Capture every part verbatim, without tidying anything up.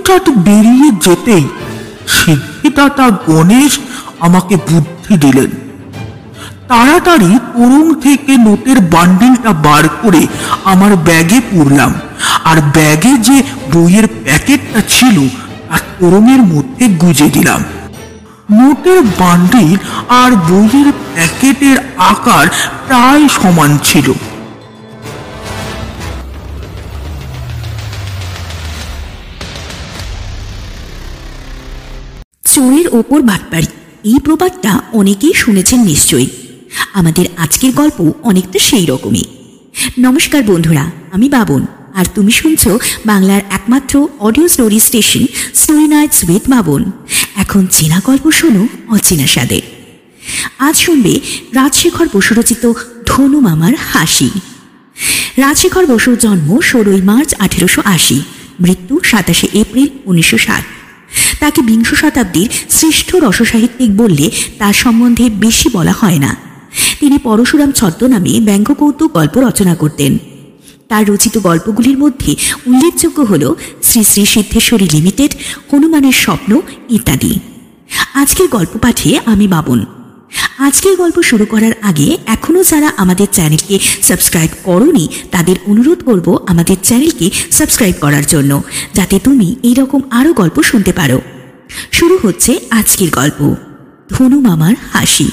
হঠাৎ বেরিয়ে যেতেই সিদ্ধিদাতা গণেশ আমাকে বুদ্ধি দিলেন। তাড়াতাড়ি তোরং থেকে নোটের বান্ডিলটা বার করে আমার ব্যাগে পুরলাম, আর ব্যাগে যে বইয়ের প্যাকেটটা ছিল তা তোরঙের মধ্যে গুজে দিলাম। নোটের বান্ডিল আর বইয়ের প্যাকেটের আকার প্রায় সমান ছিল। চোরের ওপর বাটপাড়ি, এই প্রবাদটা অনেকেই শুনেছেন নিশ্চয়ই। আমাদের আজকের গল্প অনেকটা সেই রকমই। নমস্কার বন্ধুরা, আমি বাবন, আর তুমি শুনছো বাংলার একমাত্র audio story station story nights with Babon. এখন চেনা গল্প শোনো অচেনা স্বাদে। আজ শুনবে রাজশেখর বসু রচিত ধনু মামার হাসি। রাজশেখর বসুর জন্ম ষোলোই মার্চ আঠেরোশো আশি, মৃত্যু সাতাশে এপ্রিল উনিশশো ষাট। তাকে বিংশ শতাব্দীর শ্রেষ্ঠ রসসাহিত্যিক বললে তার সম্বন্ধে বেশি বলা হয় না। তিনি পরশুরাম ছদ্মনামে ব্যঙ্গকৌতুক গল্প রচনা করতেন। তার রচিত গল্পগুলির মধ্যে উল্লেখযোগ্য হল শ্রী শ্রী সিদ্ধেশ্বরী লিমিটেড, হনুমানের স্বপ্ন ইত্যাদি। আজকের গল্প পাঠে আমি বাবন। আজকের গল্প শুরু করার আগে এখনও যারা আমাদের চ্যানেলকে সাবস্ক্রাইব করোনি তাদের অনুরোধ করব আমাদের চ্যানেলকে সাবস্ক্রাইব করার জন্য, যাতে তুমি এইরকম আরও গল্প শুনতে পারো। শুরু হচ্ছে আজকের গল্প, ধনু মামার হাসি।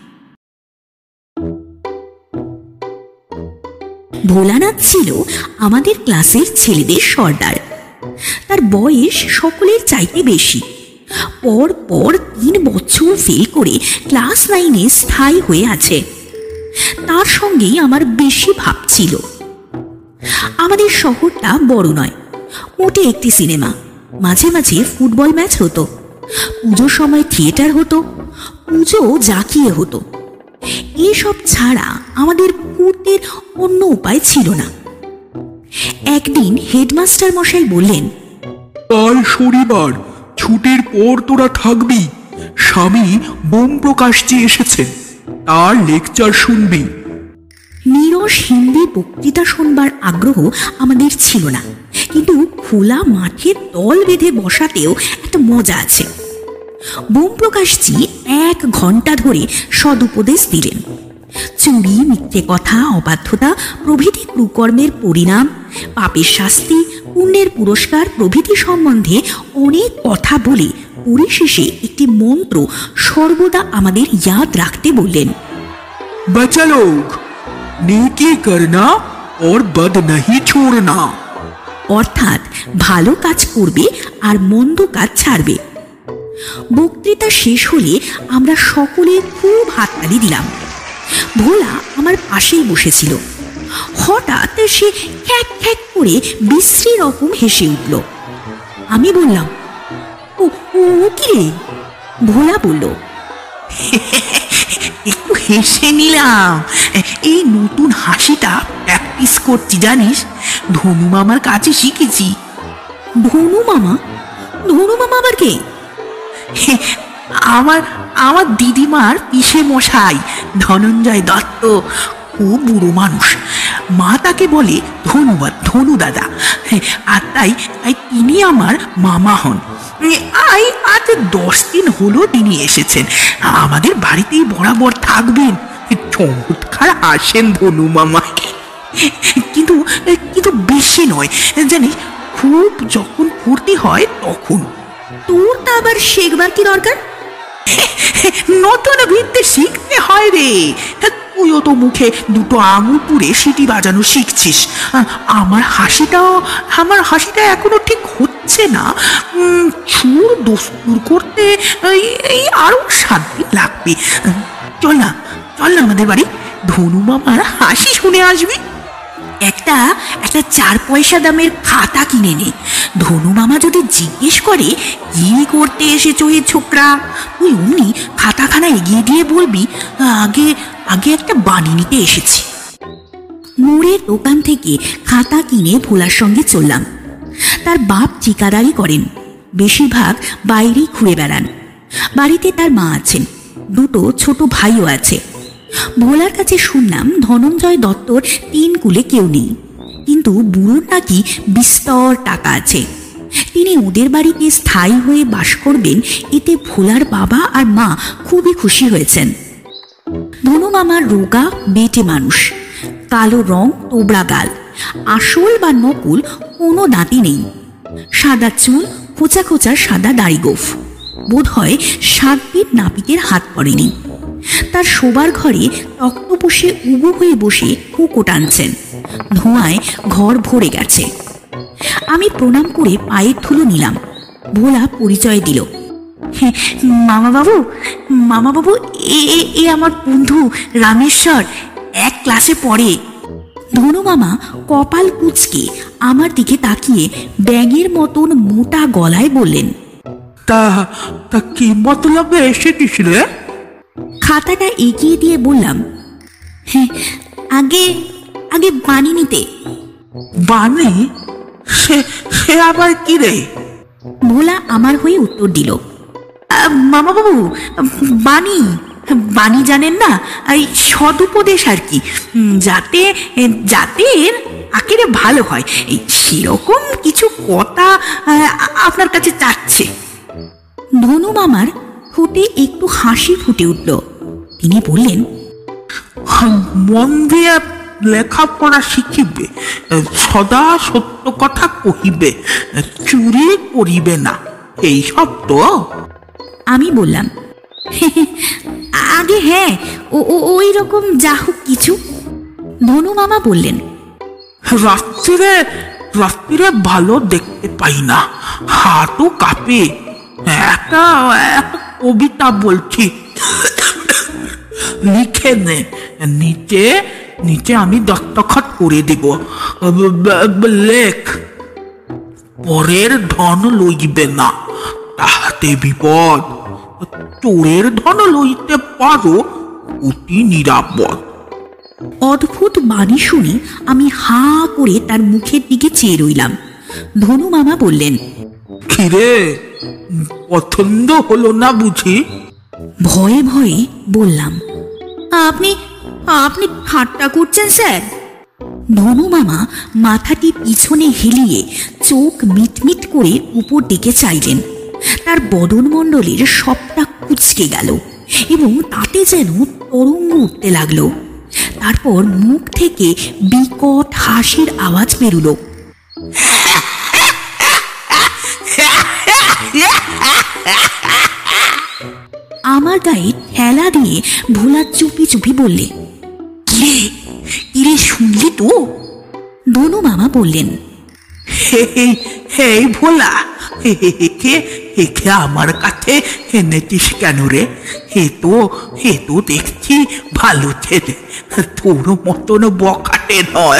ভোলানাথ ছিল আমাদের ক্লাসের ছেলেদের সর্দার। তার বয়স সকলের চাইতে বেশি। পর পর তিন বছর ফেল করে ক্লাস নাইনে স্থায়ী হয়ে আছে। তার সঙ্গেই আমার বেশি ভাব ছিল। আমাদের শহরটা বড় নয়, মোটে একটি সিনেমা, মাঝে মাঝে ফুটবল ম্যাচ হতো, পুজোর সময় থিয়েটার হতো, পুজো জাঁকিয়ে হতো। এসব ছাড়া আমাদের ঘুরতে অন্য উপায় ছিল না। একদিন হেডমাস্টার মশাই বললেন, কাল শনিবার, ছুটির পর তোরা থাকবি। স্বামী বোম প্রকাশ যে এসেছেন, তার লেকচার শুনবি। নীরস হিন্দি বক্তৃতা শুনবার আগ্রহ আমাদের ছিল না, কিন্তু খোলা মাঠে দল বেঁধে বসাতেও একটা মজা আছে। বোম প্রকাশজি এক ঘন্টা ধরে সদুপদেশ দিলেন। চুরি, মিথ্যে কথা, অবাধ্যতা প্রভৃতি কুকর্মের পরিণাম, পাপের শাস্তি, পুণ্যের পুরস্কার প্রভৃতি সম্বন্ধে অনেক কথা বলে পরিশেষে একটি মন্ত্র সর্বদা আমাদের ইয়াদ রাখতে বললেন। बच्चा लोग, नेकी करना और बद नहीं छोड़ना। অর্থাৎ ভালো কাজ করবে আর মন্দ কাজ ছাড়বে। বক্তৃতা শেষ হলে আমরা সকলে খুব হাততালি দিলাম। ভোলা আমার পাশেই বসেছিল। হঠাৎ সে খ্যাক খ্যাক করে বিশ্রী রকম হেসে উঠল। আমি বললাম, ও ও কি রে? ভোলা বলল, একটু হেসে নিলাম। এই নতুন হাসিটা প্র্যাকটিস করছি জানিস, ধনু মামার কাছে শিখেছি। ধনু মামা? ধনু মামা আবার কে? আমার আমার দিদিমার পিসে মশাই ধনঞ্জয় দত্ত, খুব বুড়ো মানুষ। মা তাকে বলে ধনুবাদ, ধনু দাদা। আর তাই তাই তিনি আমার মামা হন। আজ দশ দিন হলো তিনি এসেছেন, আমাদের বাড়িতেই বরাবর থাকবেন। চমৎকার আসেন ধনু মামা, কিন্তু কিন্তু বেশি নয় জানিস, খুব যখন ফুর্তি হয় তখন। তোর তা আবার শেখবার কি দরকার? নতুন বিদ্যে শিখতে হয় রে। তুইও তো মুখে দুটো আঙুল পুড়ে সিটি বাজানো শিখছিস। আমার হাসিটাও আমার হাসিটা এখনো ঠিক হচ্ছে না। সুর দস্তুর করতে এই আরো সাত দিন লাগবে। চল না চল না আমাদের বাড়ি, ধনু মামার হাসি শুনে আসবি। একটা একটা চার পয়সা দামের খাতা কিনে নে। ধনু মামা যদি জিজ্ঞেস করে কি করতে এসেছো এ ছোকরা, তুই অমনি খাতাখানা এগিয়ে দিয়ে বলবি, আগে আগে একটা বাণী নিতে এসেছি। মোড়ের দোকান থেকে খাতা কিনে ভোলার সঙ্গে চললাম। তার বাপ ঠিকাদারি করেন, বেশিরভাগ বাইরেই ঘুরে বেড়ান। বাড়িতে তার মা আছেন, দুটো ছোট ভাইও আছে। ভোলার কাছে শুনলাম ধনঞ্জয় দত্তর তিন কুলে কেউ নেই, কিন্তু বুড়োর নাকি বিস্তর টাকা আছে। তিনি ওদের বাড়িতে স্থায়ী হয়ে বাস করবেন, এতে ভোলার বাবা আর মা খুবই খুশি হয়েছেন। ধনু মামার রোগা বেটে মানুষ, কালো রং, তোবড়া গাল, আসল বা নকল কোনো দাঁতই নেই, সাদা চুল, খোঁচা খোঁচা সাদা দাড়ি গোফ, বোধ হয় সাত দিন নাপিতের হাত পড়েনি। তার শোবার ঘরে তক্তপোষে উবু হয়ে বসে হুঁকো টানছেন, ধোঁয়ায় ঘর ভরে গেছে। আমি প্রণাম করে পায়ের ধুলো নিলাম। ভোলা পরিচয় দিল। মামা বাবু, মামা বাবু, এ এ- এ আমার বন্ধু রামেশ্বর, এক ক্লাসে পড়ে। ধনু মামা কপাল কুঁচকে আমার দিকে তাকিয়ে ব্যাঙের মতন মোটা গলায় বললেন, তা তা কি মতলবে এসেছিস রে? খাতাটা এগিয়ে দিয়ে বললাম, হ্যাঁ, আগে আগে বানি নিতে। বানি? সে সে আবার কি রে? ভোলা আমার হয়ে উত্তর দিল, আহ, মামা বাবু, বাণী বাণী জানেন না, এই সদুপদেশ আর কি, উম, যাতে যাতে আখেরে ভালো হয়, এই সেরকম কিছু কথা আহ, আপনার কাছে চাচ্ছে। ধনু মামার ঠোঁটে একটু হাসি ফুটে উঠল। তিনি বললেন, মন দিয়ে লেখাপড়া শিখিবে, সদা সত্য কথা কহিবে, চুরি করিবে না, এই সব তো। আমি বললাম, আগে হ্যাঁ, ও ওই রকম যা হোক কিছু। ধনু মামা বললেন, রাত্রিরে রাত্রিরে ভালো দেখতে পাই না, হাতও কাঁপে। একটা একটা কবিতা বলছি, লিখে নে, নিচে নিচে আমি দস্তখত করে দিব। ব- ব- লেখ, পরের ধন লইবে না, তাহাতে বিপদ, চোরের ধন লইতে পারো, অতি নিরাপদ। অদ্ভুত বাণী শুনে আমি হা করে তার মুখের দিকে চেয়ে রইলাম। ধনু মামা বললেন, খিরে, পছন্দ হলো না বুঝি? ভয়ে ভয়ে বললাম, আপনি আপনি ঠাট্টা করছেন স্যার। ধনু মামা মাথাটি পিছনে হেলিয়ে চোখ মিটমিট করে উপর দিকে চাইলেন। তার বদনমণ্ডলের সবটা কুঁচকে গেল এবং তাতে যেন তরঙ্গ উঠতে লাগলো। তারপর মুখ থেকে বিকট হাসির আওয়াজ বেরুলো। আমার গায়ে ঠেলা দিয়ে ভোলা চুপি চুপি বললে, কিরে কিরে শুনলি তো? ধনু মামা বললেন, হে হে ভোলা, একে একে আমার কাছে এনেছিস কেন রে? হে তো হে তো দেখছি ভালো ছেলে, তোর মতন বখাটে নয়।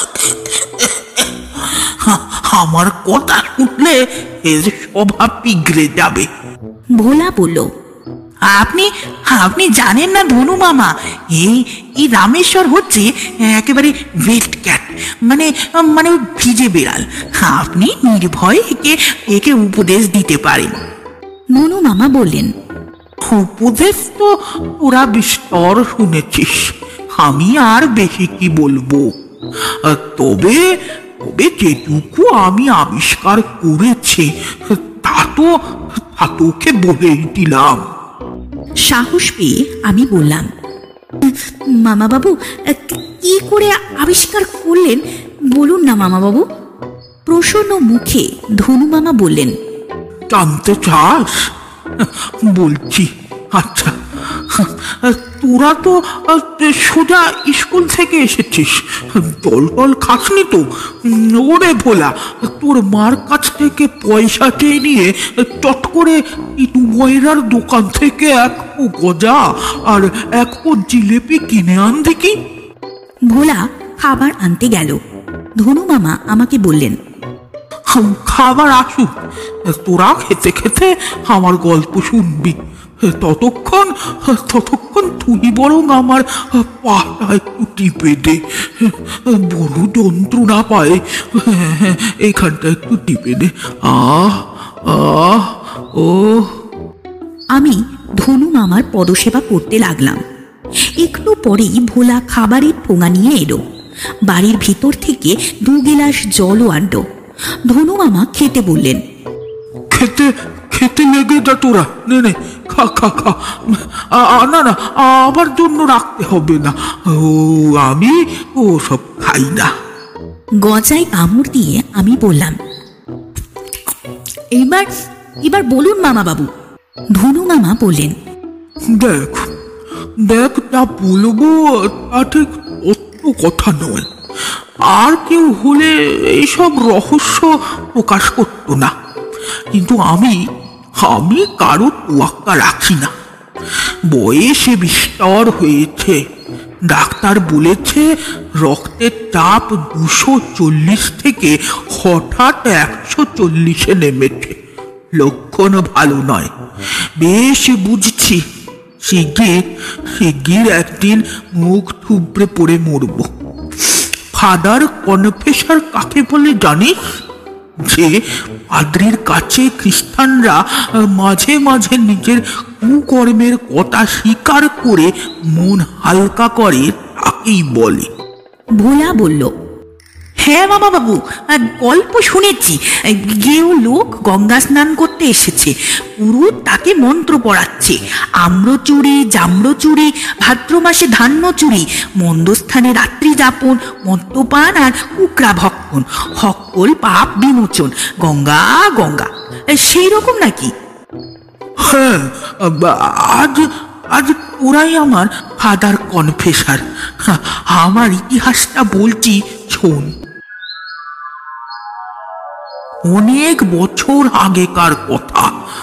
আমার কথা শুনলে এর স্বভাব বিগড়ে যাবে। ভোলা বলল, আপনি আপনি জানেন না ধনু মামা, এই এই রামেশ্বর হচ্ছে একেবারে ওয়েট ক্যাট, মানে মানে ভিজে বিড়াল। আপনি নির্ভয়ে একে একে উপদেশ দিতে পারেন। ধনু মামা বললেন, উপদেশ তো তোরা বিস্তর শুনেছিস, আমি আর বেশি কি বলবো। আহ, তবে তবে যেটুকু আমি আবিষ্কার করেছি তা তো তা তোকে বলেই দিলাম। সাহস পেয়ে আমি বললাম, মামা বাবু, কি করে আবিষ্কার করলেন বলুন না মামা বাবু। প্রসন্ন মুখে ধনু মামা বললেন, জানতে চাস? বলছি। আচ্ছা, তোরা তো আহ, সোজা স্কুল থেকে এসেছিস, দল টল খাসনি তো? ওরে ভোলা, তোর মার কাছ থেকে পয়সা চেয়ে নিয়ে চট করে ইটু ময়রার দোকান থেকে এক পো গজা আর এক পো জিলেপি কিনে আন দেখি। ভোলা খাবার আনতে গেল। ধনু মামা আমাকে বললেন, খাবার আসুক, তোরা খেতে খেতে আমার গল্প শুনবি। ততক্ষণ ততক্ষণ তুই বরং আমার পাটা একটু টিপে দে, বড় যন্ত্রণা পায়, এইখানটা একটু টিপে দে। আহ আহ ও। আমি ধনু মামার পদসেবা করতে লাগলাম। একটু পরেই ভোলা খাবারের ঠোঙা নিয়ে এলো। বাড়ির ভিতর থেকে দু গিলাস জলও আনলো। ধনু মামা খেতে বললেন। খেতে খেতে লেগে যা তোরা, নে নে খা খা খা। আ- আ- না না, আমার জন্য রাখতে হবে না, ও আমি ও সব খাই না। গজায় কামড় দিয়ে আমি বললাম, এবার এবার বলুন মামা বাবু। ধনু মামা বললেন, দেখ দেখ যা বলবো তা ঠিক অত কথা নয়। আর কেউ হলে এইসব রহস্য প্রকাশ করতো না, কিন্তু আমি আমি কারো তোয়াক্কা রাখি না। বয়সে বিস্তর হয়েছে, ডাক্তার বলেছে রক্তের চাপ দুশো চল্লিশ থেকে হঠাৎ একশো চল্লিশে নেমেছে। লক্ষণ ভালো নয়, বেশ বুঝছি। শিগগির শিগগির একদিন মুখ থুবড়ে পড়ে মরব। ফাদার কনফেসার কাকে বলে জানিস? যে পাদ্রির কাছে খ্রিস্টানরা মাঝে মাঝে নিজের কুকর্মের কথা স্বীকার করে মন হালকা করে, তাকেই বলে। ভোলা বলল, হ্যাঁ মামা বাবু, আহ, গল্প শুনেছি। আহ, গেও লোক গঙ্গা স্নান করতে এসেছে, পুরুত তাকে মন্ত্র পড়াচ্ছে। আম্রচুরি, জাম্রচুরি, ভাদ্র মাসে ধান্য চুরি, মন্দস্থানে রাত্রি যাপন, মদ্যপান আর কুকরা ভক্ষণ, সকল পাপ বিমোচন, গঙ্গা গঙ্গা। আহ, সেই রকম নাকি? হ্যাঁ, আজ আজ তোরাই আমার ফাদার কনফেসার। আমার ইতিহাসটা বলছি, শোন। অনেক বছর আগেকার কথা,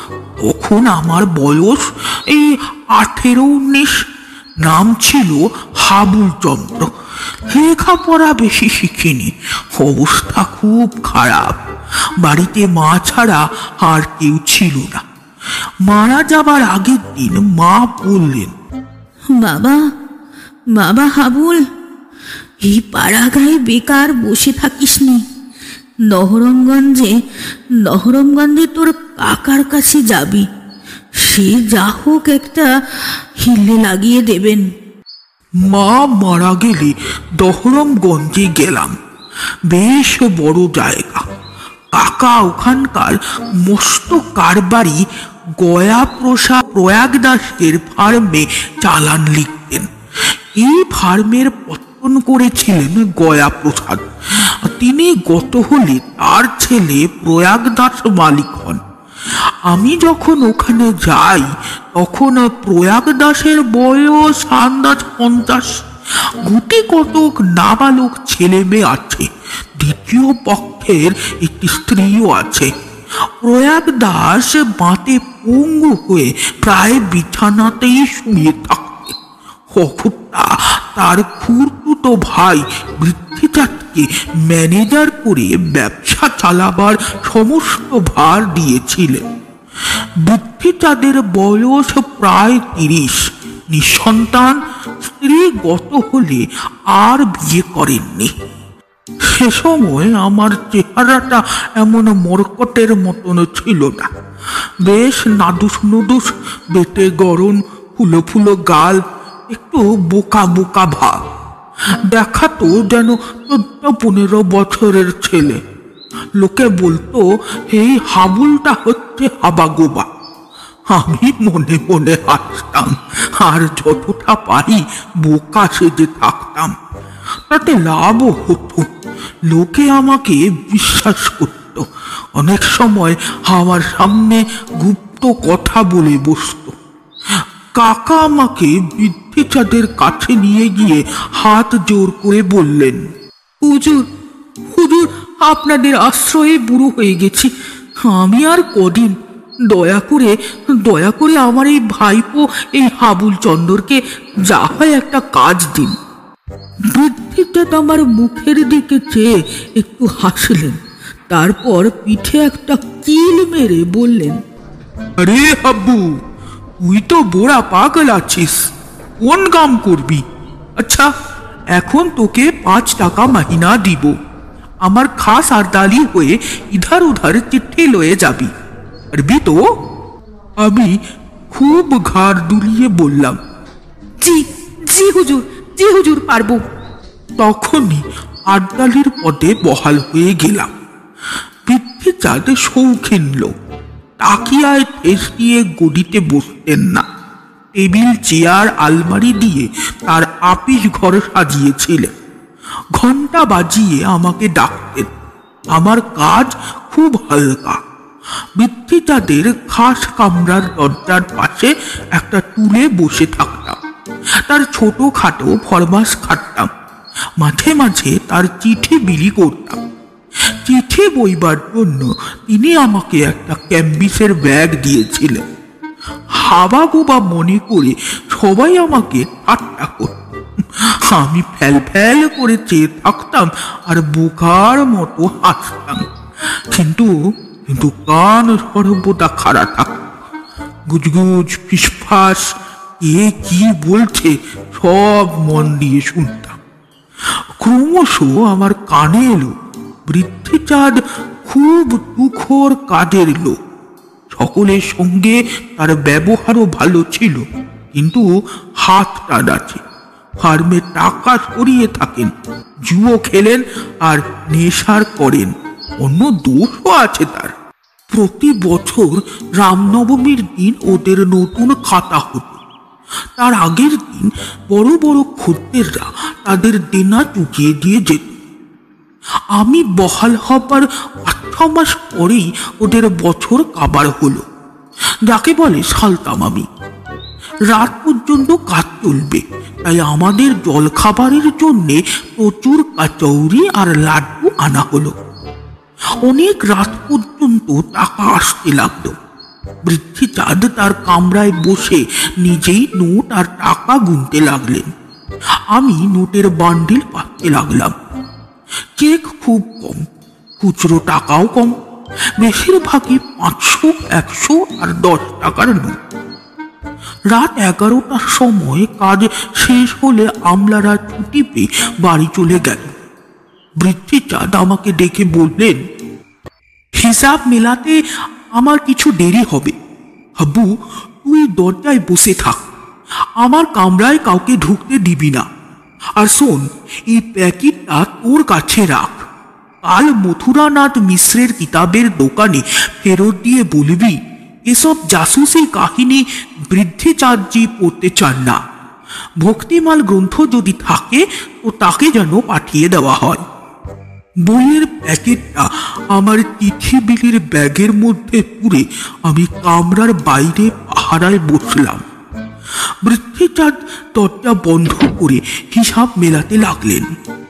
তখন আমার বয়স এই আঠেরো উনিশ। নাম ছিল হাবুল চন্দ্র। লেখাপড়া বেশি শিখিনি, অবস্থা খুব খারাপ। বাড়িতে মা ছাড়া আর কেউ ছিল না। মারা যাবার আগের দিন মা বললেন, বাবা বাবা হাবুল, এই পাড়াগায় বেকার বসে থাকিস নি, নহরমগঞ্জে নহরমগঞ্জে তোর কাকার কাছে যাবি, সে যা হোক একটা হিলে লাগিয়ে দেবেন। মা মারা গেলে দহরমগঞ্জে গেলাম। বেশ বড় জায়গা। কাকা ওখানকার মস্ত কারবারি গয়া প্রসাদ প্রয়াগদাসের ফার্মে চালান লিখতেন। এই ফার্মের পত্তন করেছিলেন গয়া প্রসাদ। তিনি গত হলে তার ছেলে প্রয়াগদাস মালিক হন। আমি যখন ওখানে যাই তখন প্রয়াগদাসের বয়স আন্দাজ পঞ্চাশ। গুটি কতক নাবালক ছেলে মেয়ে আছে, দ্বিতীয় পক্ষের একটি স্ত্রীও আছে। প্রয়াগদাস বাঁতে পঙ্গু হয়ে প্রায় বিছানাতেই শুয়ে থাকতেন। অগত্যা তার খুড়তুতো ভাই বৃদ্ধিচাঁদকে ম্যানেজার করে ব্যবসা চালাবার সমস্ত ভার দিয়েছিলেন। বৃদ্ধিচাঁদের বয়স প্রায় তিরিশ, নিঃসন্তান, স্ত্রী গত হলে আর বিয়ে করেননি। সে সময় আমার চেহারাটা এমন মরকটের মতন ছিল না, বেশ নাদুস নুদুস, বেটে গরম, ফুলো ফুলো গাল, একটু বোকা বোকা ভাব। দেখাতো যেন চোদ্দ পনেরো বছরের ছেলে। লোকে বলতো এই হাবুলটা হচ্ছে হাবাগোবা। আমি মনে মনে হাসতাম আর যতটা পারি বোকা সেজে থাকতাম। তাতে লাভও হতো, লোকে আমাকে বিশ্বাস করত। অনেক সময় আমার সামনে গুপ্ত কথা বলে বসত। কাকা আমাকে বৃদ্ধিচাঁদের কাছে নিয়ে গিয়ে হাত জোর করে বললেন, হুজুর হুজুর আপনাদের আশ্রয়ে বুড়ো হয়ে গেছি, আমি আর কদিন, দয়া করে দয়া করে আমার এই ভাইপো এই হাবুল চন্দরকে যা হয় একটা কাজ দিন। বৃদ্ধিচাঁদ আমার মুখের দিকে চেয়ে একটু হাসলেন, তারপর পিঠে একটা কিল মেরে বললেন, আরে হাব্বু, তুই তো বোড়া পাগল আছিস, কোন কাম করবি? আচ্ছা, এখন তোকে পাঁচ টাকা মাহিনা দিব, আমার খাস আরদালি হয়ে ইধার উধার চিঠি লয়ে যাবি, পারবি তো? আমি খুব ঘাড় দুলিয়ে বললাম, জি জি হুজুর, জি হুজুর, পারবো। তখনই আরদালির পদে বহাল হয়ে গেলাম। বৃদ্ধিচাঁদ শৌখিন লোক, তাকিয়ায় ঠেস দিয়ে গদিতে বসতেন না। টেবিল, চেয়ার, আলমারি দিয়ে তার আপিস ঘর সাজিয়েছিলেন। ঘন্টা বাজিয়ে আমাকে ডাকতেন। আমার কাজ খুব হালকা। বৃদ্ধিচাঁদের খাস কামরার দরজার পাশে একটা টুলে বসে থাকতাম। তার ছোট খাটো ফরমাস খাটতাম। মাঝে মাঝে তার চিঠি বিলি করতাম। চিঠি বইবার জন্য তিনি আমাকে একটা ক্যাম্বিসের ব্যাগ দিয়েছিলেন। হাবা গোবা মনে করে সবাই আমাকে ঠাট্টা করত। আমি ফ্যাল ফ্যাল করে চেয়ে থাকতাম আর বোকার মতো হাসতাম। কিন্তু কিন্তু কান সর্বদা খাড়া থাকত। গুজগুজ ফিসফাস এ কি বলছে সব মন দিয়ে শুনতাম। ক্রমশ আমার কানে এলো বৃদ্ধিচাঁদ খুব তুখোর কাজের লোক। সকলের সঙ্গে তার ব্যবহারও ভালো ছিল, কিন্তু হাত টান আছে। ফার্মে টাকা সরিয়ে থাকেন, জুয়ো খেলেন আর নেশার করেন। অন্য দোষও আছে তার। প্রতি বছর রামনবমীর দিন ওদের নতুন খাতা হতো। তার আগের দিন বড় বড় খদ্দেররা তাদের দেনা চুকিয়ে দিয়ে যেত। আমি বহাল হবার পাঁচ ছ মাস পরেই ওদের বছর কাবার হলো, যাকে বলে সালতামামি। রাত পর্যন্ত কাজ চলবে, তাই আমাদের জলখাবারের জন্যে প্রচুর কচৌরি আর লাড্ডু আনা হলো। অনেক রাত পর্যন্ত টাকা আসতে লাগলো। বৃদ্ধিচাঁদ তার কামরায় বসে নিজেই নোট আর টাকা গুনতে লাগলেন। আমি নোটের বান্ডিল পাততে লাগলাম। চেক খুব কম, খুচরো টাকাও কম। বেশিরভাগই পাঁচশো, একশো আর দশ টাকার নোট। রাত এগারোটার সময় কাজ শেষ হলে আমলারা ছুটি পেয়ে বাড়ি চলে গেল। বৃদ্ধিচাঁদ আমাকে ডেকে বললেন, হিসাব মেলাতে আমার কিছু দেরি হবে। হাবু, তুই দরজায় বসে থাক, আমার কামরায় কাউকে ঢুকতে দিবি না। আর শোন, এই প্যাকেটটা তোর কাছে রাখ। কাল মথুরানাথ মিশ্রের কিতাবের দোকানে ফেরত দিয়ে বলবি এসব জাসুসি কাহিনী বৃদ্ধিচাঁদজি পড়তে চান না। ভক্তিমাল গ্রন্থ যদি থাকে তো তাকে যেন পাঠিয়ে দেওয়া হয়। বইয়ের প্যাকেটটা আমার চিঠি বিলির ব্যাগের মধ্যে পুরে আমি কামরার বাইরে পাহারায় বসলাম। বৃদ্ধিচাঁদ দরজা বন্ধ করে হিসাব মেলাতে লাগলেন।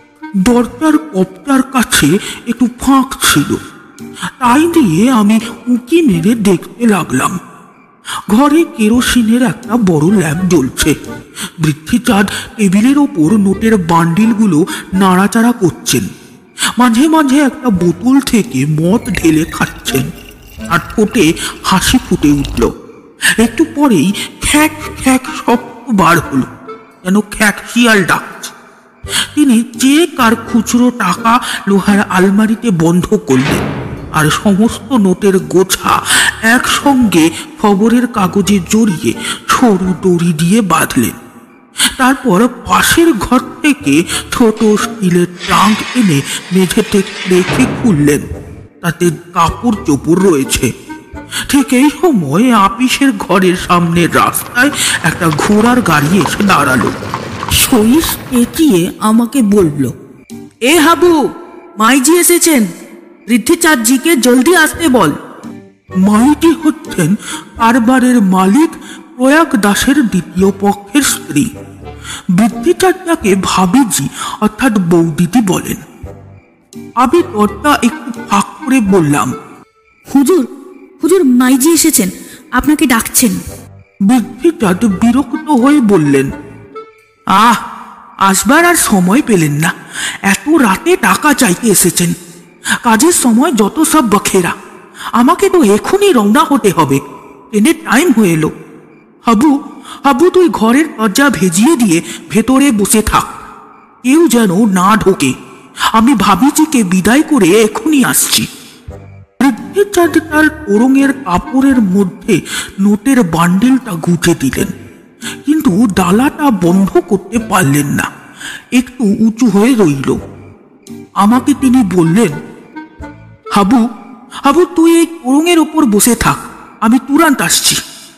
দরজার কপ্টার কাছে একটু ফাঁক ছিল, তাই দিয়ে আমি উঁকি মেরে দেখতে লাগলাম। ঘরে কেরোসিনের একটা বড় ল্যাম্প জ্বলছে। বৃদ্ধিচাঁদ টেবিলের ওপর নোটের বান্ডিলগুলো নাড়াচাড়া করছেন। মাঝে মাঝে একটা বোতল থেকে মদ ঢেলে খাচ্ছেন, আর ঠোঁটে হাসি ফুটে উঠল। একটু পরেই খ্যাক খ্যাক শব্দ বার হলো, যেন খ্যাক শিয়াল ডাকছে। তিনি চেক আর খুচরো টাকা লোহার আলমারিতে বন্ধ করলেন, আর সমস্ত নোটের গোছা একসঙ্গে খবরের কাগজে জড়িয়ে সরু দড়ি দিয়ে বাঁধলেন। তারপর পাশের ঘর থেকে ছোট স্টিলের ট্রাঙ্ক এনে মেঝেতে রেখে খুললেন। তাতে কাপড় চোপড় রয়েছে। ঠিক এই সময় আপিসের ঘরের সামনে রাস্তায় একটা ঘোড়ার গাড়ি এসে দাঁড়ালো। সইস এগিয়ে আমাকে বলল, এ হাবু, মাইজি এসেছেন, বৃদ্ধিচাঁদজিকে জলদি আসতে বল। মাইটি হচ্ছেন কারবারের মালিক প্রয়াগ দাসের দ্বিতীয় পক্ষের স্ত্রী। বৃদ্ধিচাঁদটাকে ভাবিজি অর্থাৎ বৌদিদি বলেন। আমি দরজা একটু ফাঁক করে বললাম, হুজুর, হুজুর মাইজি এসেছেন, আপনাকে ডাকছেন। বৃদ্ধিচাঁদ বিরক্ত হয়ে বললেন, আহ, আসবার আর সময় পেলেন না, এত রাতে টাকা চাইতে এসেছেন। কাজের সময় যত সব বখেরা। আমাকে তো এখনই রওনা হতে হবে, ট্রেনের টাইম হয়ে এলো। হাবু, হাবু তুই ঘরের দরজা ভেজিয়ে দিয়ে ভেতরে বসে থাক, কেউ যেন না ঢোকে। আমি ভাবিজিকে বিদায় করে এখনই আসছি। বৃদ্ধিচাঁদ তার তোরঙের কাপড়ের মধ্যে নোটের বান্ডিলটা গুজে দিলেন, কিন্তু ডালাটা বন্ধ করতে পারলেন না, একটু উঁচু হয়ে রইল। আমাকে তিনি বললেন, হাবু, হাবু তুই এই তোরঙের ওপর বসে থাক, আমি তুরান্ত আসছি।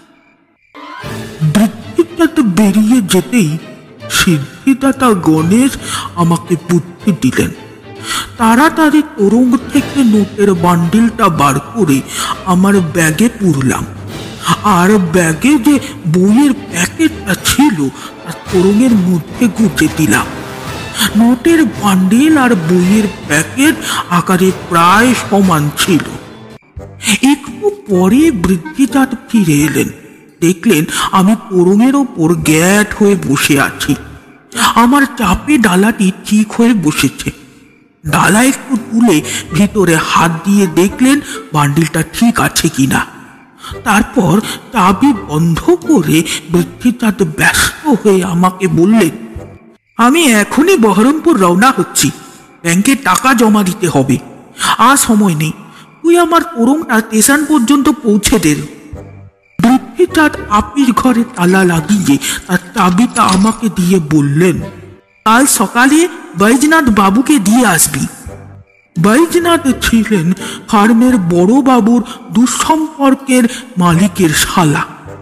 বৃদ্ধিদাতা বেরিয়ে যেতেই সিদ্ধিদাতা গণেশ আমাকে বুদ্ধি দিলেন। তাড়াতাড়ি তোরঙ্গ থেকে নোটের বান্ডিলটা বার করে আমার ব্যাগে পুরলাম, আর ব্যাগে যে বইয়ের প্যাকেটটা ছিল তা তোরঙ্গের মধ্যে গুজে দিলাম। নোটের বান্ডিল আর বইয়ের প্যাকেট আকারে প্রায় সমান ছিল। একটু পরে বৃদ্ধিজাত ফিরে এলেন, দেখলেন আমি তোরঙের ওপর গ্যাট হয়ে বসে আছি। আমার চাপে ডালাটি ঠিক হয়ে বসেছে। ডালা একটু তুলে ভিতরে হাত দিয়ে দেখলেন বান্ডিলটা ঠিক আছে কিনা। তারপর চাবি বন্ধ করে বৃদ্ধিজাত ব্যস্ত হয়ে আমাকে বললেন, আমি এখনই বহরমপুর রওনা হচ্ছি, ব্যাংকে টাকা জমা দিতে হবে, আর সময় নেই, তুই আমার তোরঙটা স্টেশন পর্যন্ত পৌঁছে দে। বৃদ্ধিজাত আপির ঘরে তালা লাগিয়ে তার চাবিটা আমাকে দিয়ে বললেন, কাল সকালে বৈজনাথ বাবুকে দিয়ে আসবি। বৈজনাথ ছিলেন ফার্মের বড় বাবুর দুঃসম্পর্কের মালিকের শালা।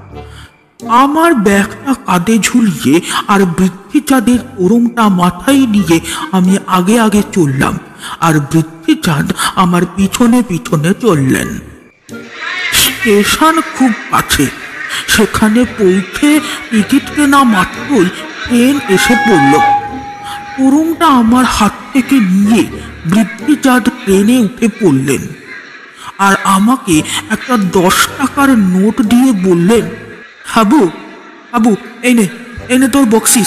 আমার ব্যাগটা কাঁধে ঝুলিয়ে আর বৃদ্ধিচাঁদের তোরঙটা মাথায় নিয়ে আমি আগে আগে চললাম, আর বৃদ্ধিচাঁদ আমার পিছনে পিছনে চললেন। স্টেশন খুব কাছে, সেখানে পৌঁছে টিকিট কেনা মাত্রই ট্রেন এসে পড়ল। তোরঙটা আমার হাত থেকে নিয়ে বৃদ্ধিচাঁদ ট্রেনে উঠে পড়লেন, আর আমাকে একটা দশ টাকার নোট দিয়ে বললেন, হাবু হাবু এনে এনে তোর বকশিস।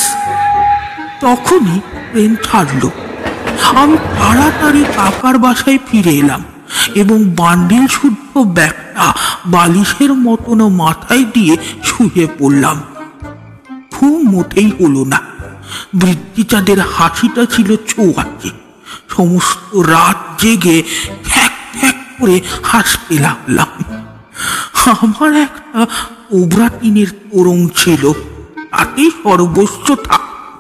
তখনই ট্রেন ছাড়ল। আমি তাড়াতাড়ি কাকার বাসায় ফিরে এলাম এবং বান্ডিল শুদ্ধ ব্যাগটা বালিশের মতন মাথায় দিয়ে শুয়ে পড়লাম। ঘুম মোটেই হলো না। বৃদ্ধিচাঁদের হাসিটা ছিল ছোঁয়াচে। সমস্ত রাত জেগে খ্যাক খ্যাক করে হাসতে লাগলাম। আমার একটা কোবরা টিনের তোরং ছিল, তাতেই সর্বস্ব থাক।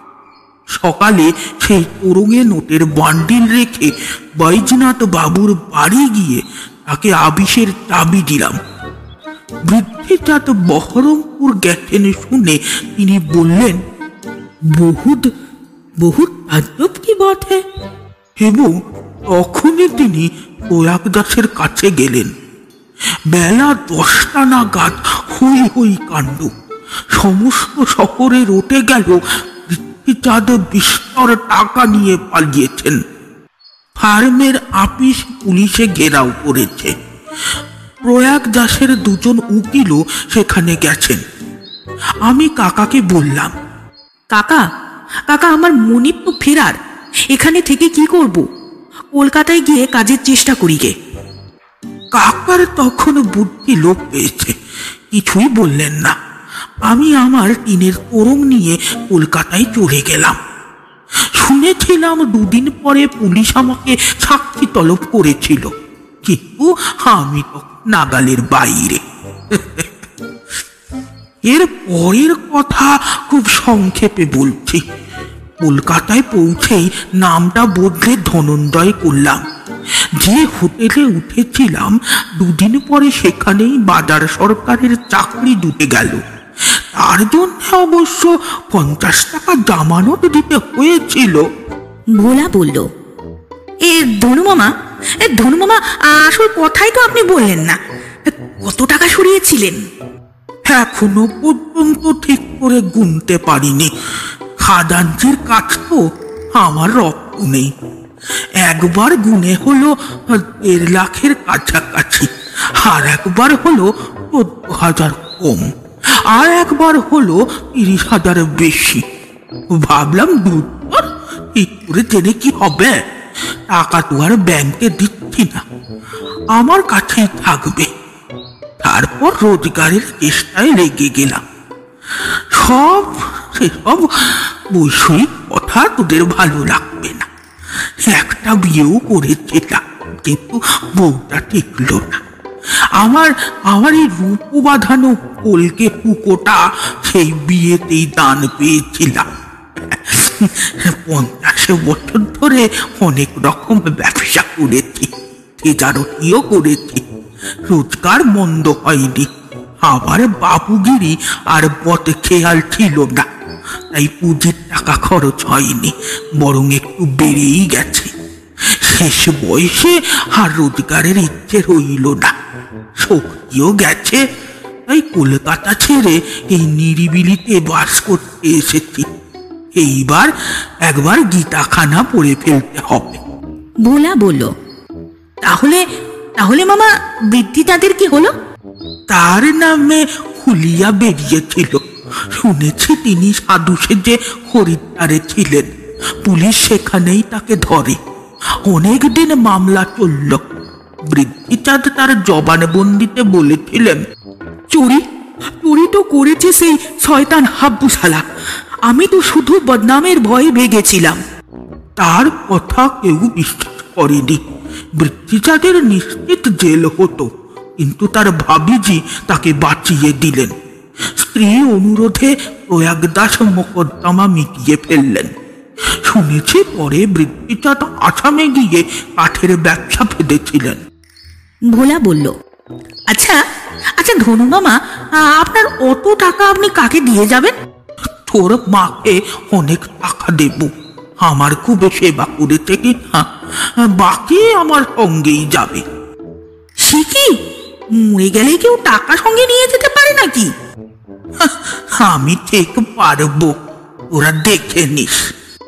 সকালে সেই তোরঙে নোটের বান্ডিল রেখে বৈজনাথ বাবুর বাড়ি গিয়ে তাকে আবিষের চাবি দিলাম। বৃদ্ধিজাত বহরমপুর গেছেন শুনে তিনি বললেন, বহুত বহুত আজব কি বটে। এবং তখনই তিনি প্রয়াগ দাসের কাছে গেলেন। বেলা দশটা নাগাদ হই হই কাণ্ড। সমস্ত শহরে রটে গেল বৃদ্ধিচাঁদ বিস্তর টাকা নিয়ে পালিয়েছেন। ফার্মের আপিস পুলিশে ঘেরাও করেছে। প্রয়াগ দাসের দুজন উকিলও সেখানে গেছেন। আমি কাকাকে বললাম, কাকা কাকা আমার মনিব তো ফেরার, এখানে থেকে কি করব? কলকাতায় গিয়ে কাজের চেষ্টা করি গে। কাকার তখন বুদ্ধি লোপ পেয়েছে, কিছুই বললেন না। আমি আমার টিনের তোরং নিয়ে কলকাতায় চলে গেলাম। শুনেছিলাম দুদিন পরে পুলিশ আমাকে সাক্ষী তলব করেছিল, কিন্তু আমি তো নাগালের বাইরে। এর পরের কথা খুব সংক্ষেপে বলছি। কলকাতায় পৌঁছেই নামটা বদলে ধনঞ্জয় করলাম। যে হোটেলে উঠেছিলাম দুদিন পরে সেখানেই বাজার সরকারের চাকরি জুটে গেল। তার জন্য অবশ্য পঞ্চাশ টাকা জামানত দিতে হয়েছিল। ভোলা বলল, এ ধনুমামা এ ধনুমামা আসল কথাই তো আপনি বললেন না, কত টাকা সরিয়েছিলেন? এখনো পর্যন্ত ঠিক করে গুনতে পারিনি। খাজাঞ্চির কাজ তো আমার রক্ত নেই। একবার গুনে হলো দেড় লাখের কাছাকাছি, আর একবার হলো চোদ্দ হাজার কম, আর একবার হলো তিরিশ হাজার বেশি। ভাবলাম দুধ ঠিক করে জেনে কি হবে, টাকা তো আর ব্যাংকে দিচ্ছি না, আমার কাছেই থাকবে। তারপর রোজগারের চেষ্টায় লেগে গেলাম। সব সেসব বৈষয়িক কথা তোদের ভালো লাগবে না। একটা বিয়েও করেছিলাম, কিন্তু বউটা টিকল না। আমার আমার এই রূপ বাঁধানো কলকে টুকোটা সেই বিয়েতেই দান পেয়েছিলাম। পঞ্চাশ বছর ধরে অনেক রকম ব্যবসা করেছি, তেজারতিও করেছি, রোজগার মন্দ হয়নি। আমার বাবুগিরি আর বট খেয়াল ছিল না, তাই পুঁজির টাকা খরচ হয়নি, বরং একটু বেড়েই গেছে। শেষ বয়সে আর রোজগারের ইচ্ছে রইল না, শক্তিও গেছে, তাই কলকাতা ছেড়ে এই নিরিবিলিতে বাস করতে এসেছি। এইবার একবার গীতাখানা পড়ে ফেলতে হবে। ভোলা বলল, তাহলে তাহলে মামা বৃদ্ধি তাদের কি হলো? তার নামে হুলিয়া বেরিয়েছিল, শুনেছি তিনি সাধু সেজে হরিদ্বারে ছিলেন। পুলিশ সেখানেই তাকে ধরে, অনেকদিন মামলা চলল। বৃদ্ধিচাঁদ তার জবানবন্দিতে বলেছিলেন, চুরি চুরি তো করেছে সেই শয়তান হাব্বু শালা, আমি তো শুধু বদনামের ভয়ে ভেগেছিলাম। তার কথা কেউ বিশ্বাস করেনি। বৃদ্ধিচাঁদের নিশ্চিত জেল হতো, কিন্তু তার ভাবিজি তাকে বাঁচিয়ে দিলেন। স্ত্রী অনুরোধে প্রয়াগদাস মোকদ্দমা মিটিয়ে ফেললেন। শুনেছি পরে বৃদ্ধিচাঁদ আসামে গিয়ে কাঠের ব্যবসা ফেলেছিলেন। ভোলা বলল, আচ্ছা আচ্ছা ধনু মামা, আপনার অত টাকা আপনি কাকে দিয়ে যাবেন? তোর মাকে অনেক টাকা দেব, আমার খুব সেবা করেছে কিনা, বাকি আমার সঙ্গেই যাবে। সে কি, মরে গেলে কেউ টাকা সঙ্গে নিয়ে যেতে পারে নাকি? আমি ঠিক পারবো, ওরা দেখে নিস।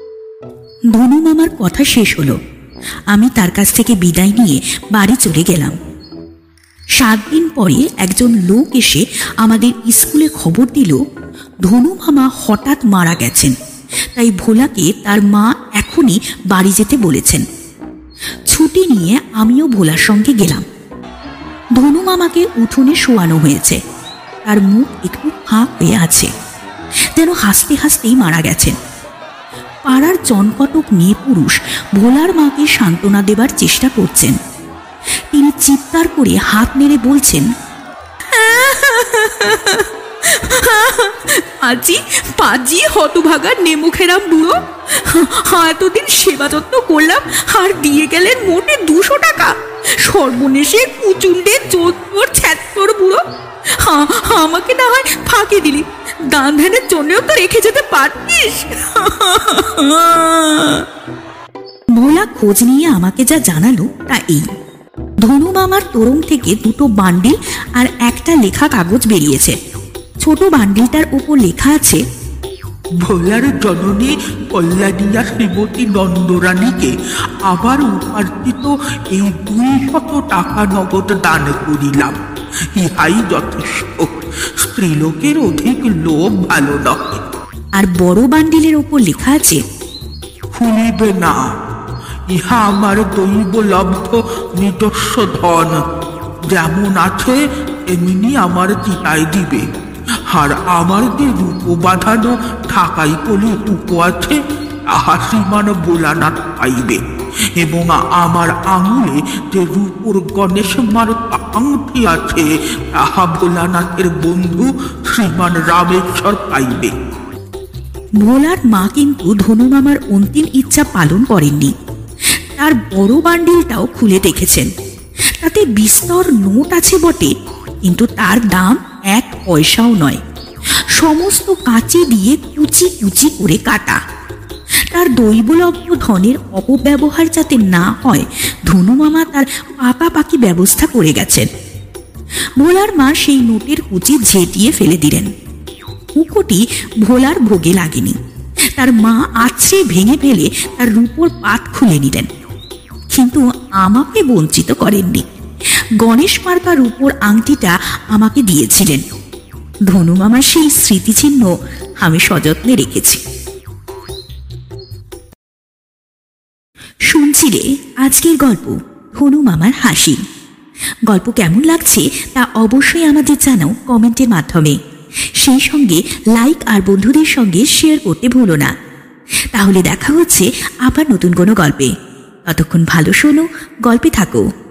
ধনু মামার কথা শেষ হলো। আমি তার কাছ থেকে বিদায় নিয়ে বাড়ি চলে গেলাম। সাত দিন পরে একজন লোক এসে আমাদের স্কুলে খবর দিল ধনু মামা হঠাৎ মারা গেছেন, তাই ভোলাকে তার মা এখনই বাড়ি যেতে বলেছেন। ছুটি নিয়ে আমিও ভোলার সঙ্গে গেলাম। ধনু মামাকে উঠোনে শোয়ানো হয়েছে, তার মুখ একটু ফাঁক হয়ে আছে, যেন হাসতে হাসতেই মারা গেছেন। পাড়ার জনকটক মেয়ে পুরুষ ভোলার মাকে সান্ত্বনা দেবার চেষ্টা করছেন। তিনি চিৎকার করে হাত নেড়ে বলছেন, আজি পাজি হতভাগা নেমুখেরাম বুড়ো, এতদিন সেবা যত্ন করলাম আর দিয়ে গেলেন মোটে দুশো টাকা। সর্বনেশে কুচুন্ডে চোদ্দোর ছ্যাত্তর বুড়ো, আমাকে না হয় ফাঁকি দিলি, দান ধ্যানের জন্যও তো রেখে যেতে পারতিস। ভোলা খোঁজ নিয়ে আমাকে যা জানালো তা এই, ধনু মামার তোরং থেকে দুটো বান্ডিল আর একটা লেখা কাগজ বেরিয়েছে। ছোট বান্ডিলটার উপর লেখা আছে, ভোলার জননী কল্যাণিয়া শ্রীমতী নন্দরানীকে আবার উপার্জিত এই দুই শত টাকা নগদ দান করিলাম, ইহাই যথেষ্ট। স্ত্রীলোকের অধিক লোভ ভালো নয়। আর বড় বান্ডিলের উপর লেখা আছে, ভুলিবে না, ইহা আমার দৈব লব্ধ নিজস্ব ধন, যেমন আছে এমনি আমার চিতায় দিবে। আর আমার যে রূপ বাঁধানো ঢাকাই কলি রূপ আছে, তাহা শ্রীমান ভোলানাথ পাইবে। এবং আমার আঙুলে যে রূপর গণেশ মার্কা আংটি আছে, তাহা ভোলানাথের বন্ধু শ্রীমান রামেশ্বর পাইবে। ভোলার মা কিন্তু ধনু মামার অন্তিম ইচ্ছা পালন করেননি। তার বড় বান্ডিলটাও খুলে দেখেছেন, তাতে বিস্তর নোট আছে বটে, কিন্তু তার দাম এক পয়সাও নয়। সমস্ত কাঁচি দিয়ে কুচি কুচি করে কাটা। তার দৈবলব্ধ ধনের অপব্যবহার যাতে না হয়, ধনু মামা তার পাকাপাকি ব্যবস্থা করে গেছেন। ভোলার মা সেই নোটের কুচি ঝেঁটিয়ে ফেলে দিলেন। মুখোটি ভোলার ভোগে লাগেনি। তার মা আছড়ে ভেঙে ফেলে তার রূপোর পাত খুলে নিলেন, কিন্তু আমাকে বঞ্চিত করেননি। গণেশ মার্কা রূপোর আংটিটা আমাকে দিয়েছিলেন। ধনু মামার সেই স্মৃতিচিহ্ন আমি সযত্নে রেখেছি। শুনছিলে আজকের গল্প ধনু মামার হাসি। গল্প কেমন লাগছে তা অবশ্যই আমাদের জানাও কমেন্টের মাধ্যমে। সেই সঙ্গে লাইক আর বন্ধুদের সঙ্গে শেয়ার করতে ভুলো না। তাহলে দেখা হচ্ছে আবার নতুন কোনো গল্পে। ততক্ষণ ভালো শোনো, গল্পে থাকো।